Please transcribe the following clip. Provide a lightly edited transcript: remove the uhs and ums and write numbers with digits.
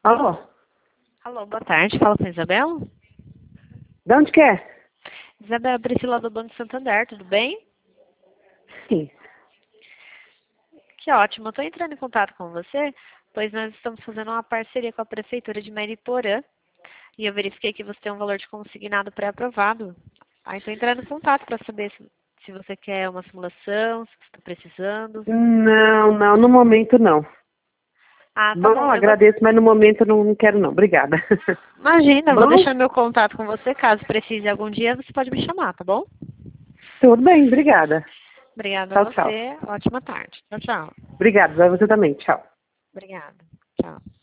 Alô? Alô, boa tarde. Fala com a Isabel. De onde que é? Isabel, Priscila do Banco Santander, tudo bem? Sim. Que ótimo. Eu estou entrando em contato com você, pois nós estamos fazendo uma parceria com a Prefeitura de Mariporã e eu verifiquei que você tem um valor de consignado pré-aprovado. Aí estou entrando em contato para saber se você quer uma simulação, se você está precisando. Não, no momento não. Ah, tá Bom, bom. Eu vou... agradeço, mas no momento não quero não. Obrigada. Imagina, eu vou Bom? deixar meu contato com você. Caso precise algum dia, você pode me chamar, tá bom? Tudo bem, obrigada. Obrigada a Tchau, tchau. você. Ótima tarde. Tchau, tchau. Obrigada, você também. Tchau. Obrigada. Tchau.